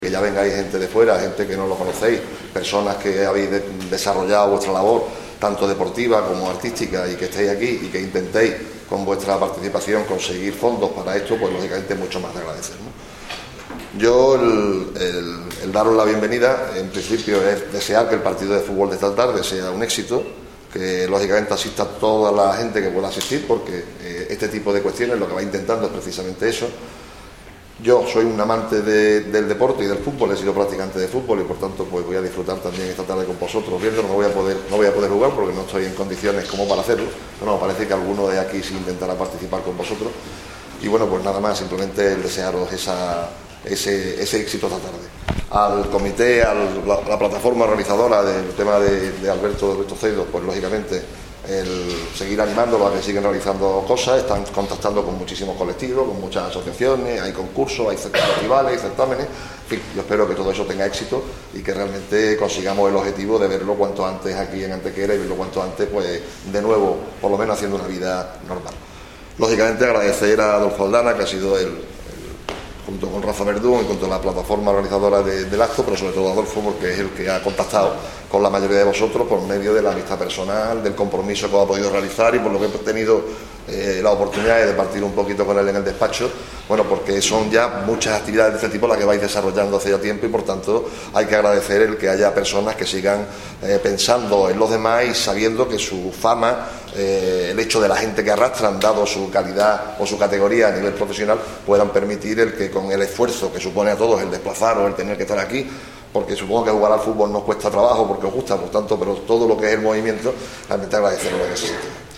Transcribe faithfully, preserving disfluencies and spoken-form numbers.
que ya vengáis gente de fuera, gente que no lo conocéis, personas que habéis de desarrollado vuestra labor, tanto deportiva como artística, y que estéis aquí y que intentéis con vuestra participación conseguir fondos para esto, pues lógicamente mucho más de agradecer, ¿no? Yo el, el, el daros la bienvenida, en principio es desear que el partido de fútbol de esta tarde sea un éxito, que lógicamente asista toda la gente que pueda asistir, porque eh, este tipo de cuestiones lo que va intentando es precisamente eso. Yo soy un amante de, del deporte y del fútbol, he sido practicante de fútbol y por tanto pues voy a disfrutar también esta tarde con vosotros viendo. No voy a poder, no voy a poder jugar porque no estoy en condiciones como para hacerlo, pero no, parece que alguno de aquí sí intentará participar con vosotros. Y bueno, pues nada más, simplemente el desearos esa, ese, ese éxito esta tarde. Al comité, a la, la plataforma organizadora del tema de, de Alberto, de Alberto Ceido, pues lógicamente el seguir animándolos a que siguen realizando cosas. Están contactando con muchísimos colectivos, con muchas asociaciones, hay concursos, hay festivales, hay certámenes. En fin, yo espero que todo eso tenga éxito y que realmente consigamos el objetivo de verlo cuanto antes aquí en Antequera y verlo cuanto antes, pues de nuevo, por lo menos haciendo una vida normal. Lógicamente agradecer a Adolfo Aldana, que ha sido el, el junto con Rafa Verdún y con toda la plataforma organizadora de, del acto, pero sobre todo a Adolfo, porque es el que ha contactado con la mayoría de vosotros por medio de la amistad personal, del compromiso que ha podido realizar y por lo que he tenido eh, la oportunidad de partir un poquito con él en el despacho, bueno, porque son ya muchas actividades de este tipo las que vais desarrollando hace ya tiempo y por tanto hay que agradecer el que haya personas que sigan eh, pensando en los demás y sabiendo que su fama, eh, el hecho de la gente que arrastran, dado su calidad o su categoría a nivel profesional, puedan permitir el que con el esfuerzo que supone a todos el desplazar o el tener que estar aquí, porque supongo que jugar al fútbol nos cuesta trabajo porque os gusta, por tanto, pero todo lo que es el movimiento, realmente agradecerlo en ese sentido.